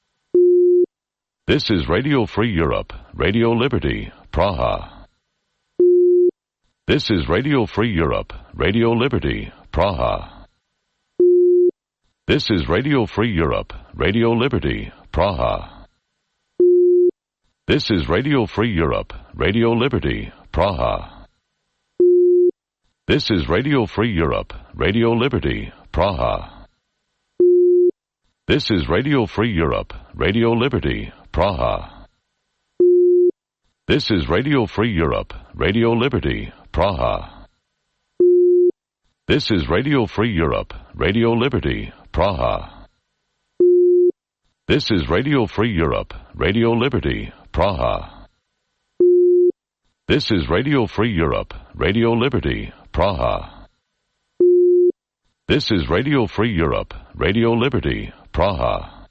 This is Radio Free Europe, Radio Liberty, Praha. This is Radio Free Europe, Radio Liberty, Praha. This is Radio Free Europe, Radio Liberty, Praha. This is Radio Free Europe, Radio Liberty, Praha. This is Radio Free Europe, Radio Liberty, Praha. This is Radio Free Europe, Radio Liberty, Praha. This is Radio Free Europe, Radio Liberty, Praha. This is Radio Free Europe, Radio Liberty, Praha. This is Radio Free Europe, Radio Liberty, Praha. This is Radio Free Europe, Radio Liberty, Praha. This is Radio Free Europe, Radio Liberty, Praha.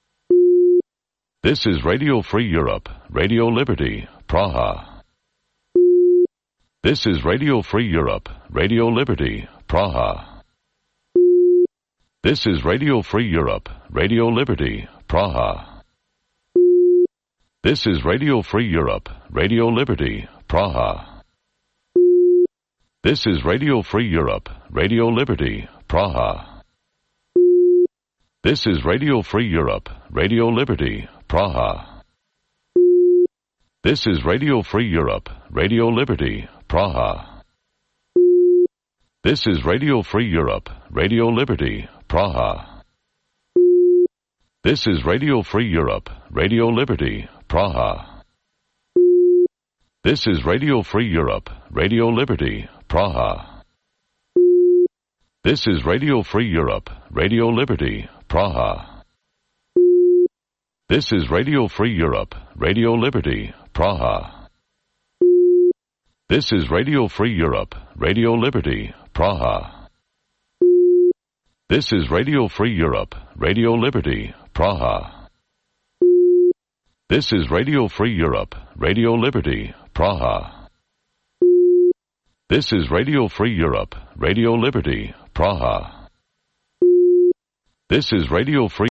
This is Radio Free Europe, Radio Liberty, Praha. This is Radio Free Europe, Radio Liberty, Praha. This is Radio Free Europe, Radio Liberty, Praha. This is Radio Free Europe, Radio Liberty, Praha. This is Radio Free Europe, Radio Liberty, Praha. This is Radio Free Europe, Radio Liberty, Praha. This is Radio Free Europe, Radio Liberty, Praha. This is Radio Free Europe, Radio Liberty, Praha. This is Radio Free Europe, Radio Liberty, Praha. This is Radio Free Europe, Radio Liberty, Praha. This is Radio Free Europe, Radio Liberty, Praha. This is Radio Free Europe, Radio Liberty, Praha. This is Radio Free Europe, Radio Liberty, Praha. This is Radio Free Europe, Radio Liberty, Praha. This is Radio Free Europe, Radio Liberty, Praha. This is Radio Free Europe, Radio Liberty, Praha. This is Radio Free